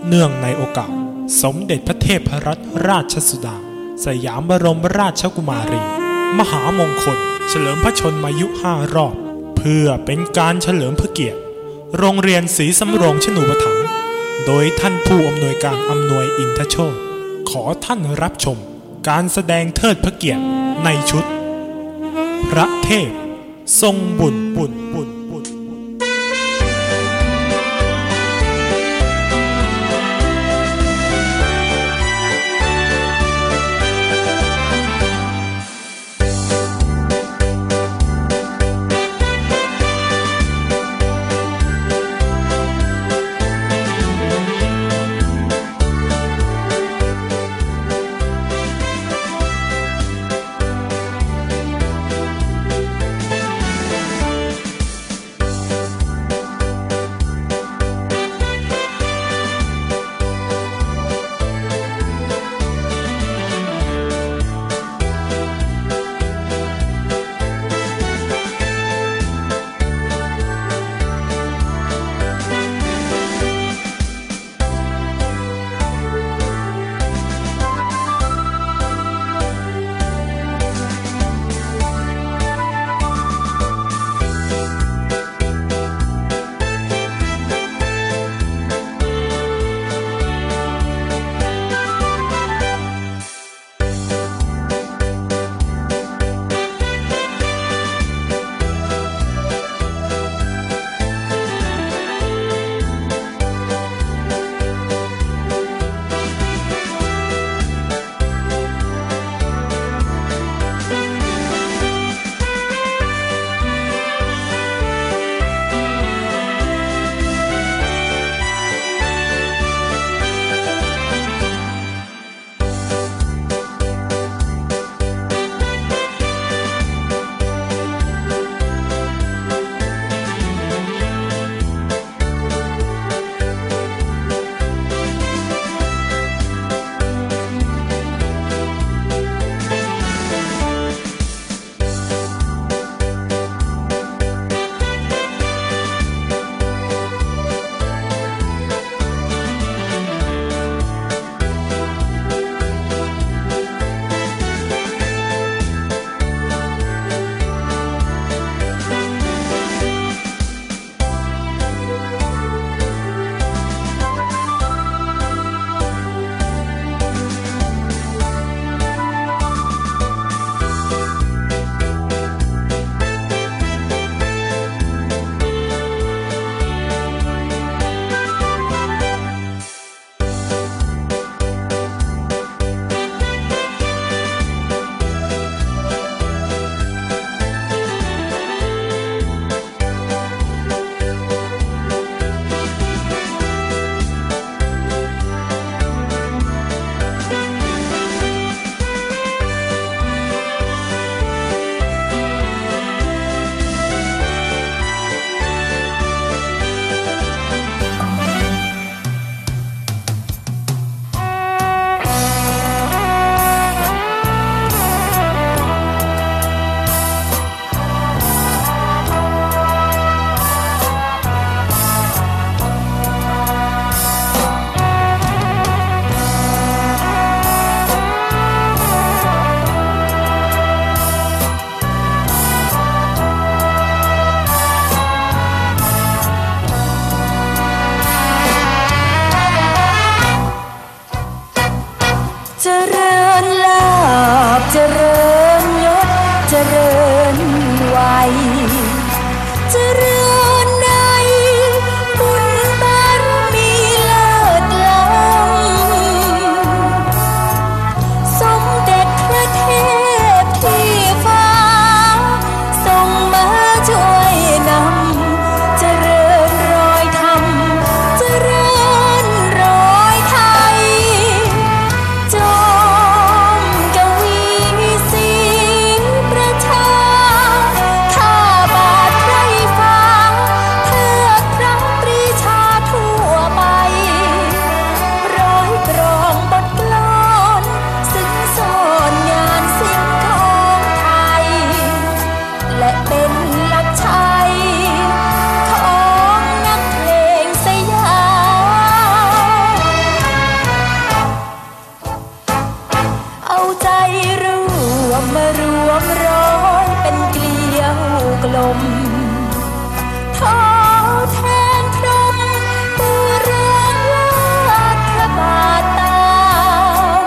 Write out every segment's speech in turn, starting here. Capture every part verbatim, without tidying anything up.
เนื่องในโอกาสสมเด็จพระเทพรัตนราชสุดาสยามบรมราชกุมารีมหามงคลเฉลิมพระชนมายุห้ารอบเพื่อเป็นการเฉลิมพระเกียรติโรงเรียนศรีสำโรงชนูปถัมภ์โดยท่านผู้อำนวยการอำนวยอินทโชติขอท่านรับชมการแสดงเทิดพระเกียรติในชุดพระเทพทรงบุญบุญบุญบุญมท้อแทนพรหมปูเรือนวาดพระบาทตาม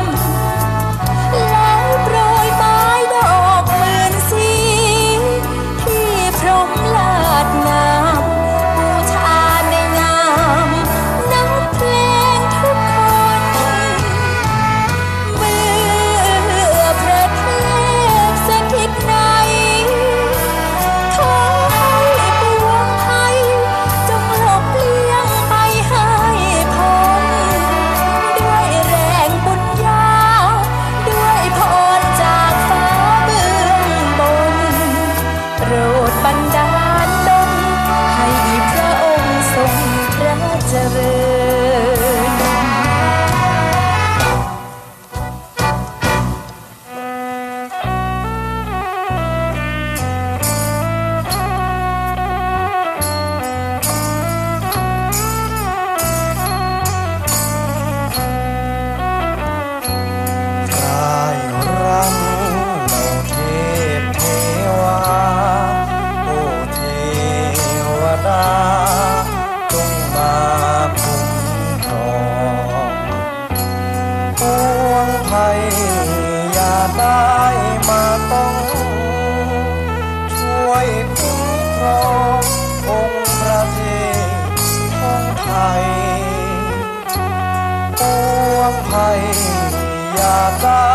แล้วโปรยไม้ดอกหมื่นสีที่พรหมลาดน้ำบูชาในงามนักเพลงทุกคนเมื่อพระเทพสถิตในขอให้ปวงภัยจงหลบเลี่ยงไปให้พ้นด้วยแรงบุญญาด้วยพรจากฟ้าเบื้องบนโปรดบันดาลดลให้พระองค์ทรงพระเจริญร่ายรำเหล่าเทพเทวาโอ้เทวดาจงมาคุ้มครองปวงภัยอย่าได้มาต้องช่วยคุ้มครององค์พระเทพของไทยปวงภัยอย่าได้